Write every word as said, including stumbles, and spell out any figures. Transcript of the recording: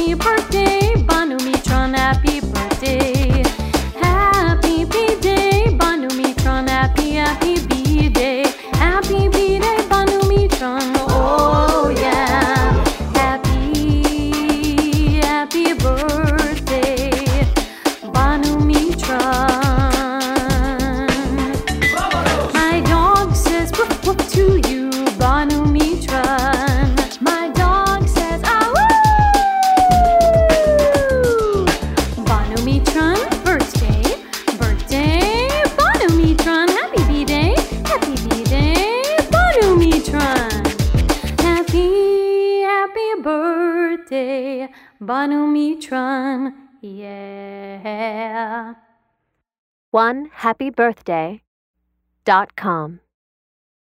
happy birthday, Banu Mitran, happy birthday. Happy B-Day, Banu Mitran, happy, happy B-Day. Happy B-Day, Banu Mitran, oh yeah. Happy, happy birthday, Banu Mitran. My dog says woof woof to you, Banu Mitran. My dog says ah woo. Banu Mitran, birthday, birthday, Banu Mitran, happy B-Day, happy B-Day, Banu Mitran. Happy, happy birthday, Banu Mitran, yeah. one happy birthday dot com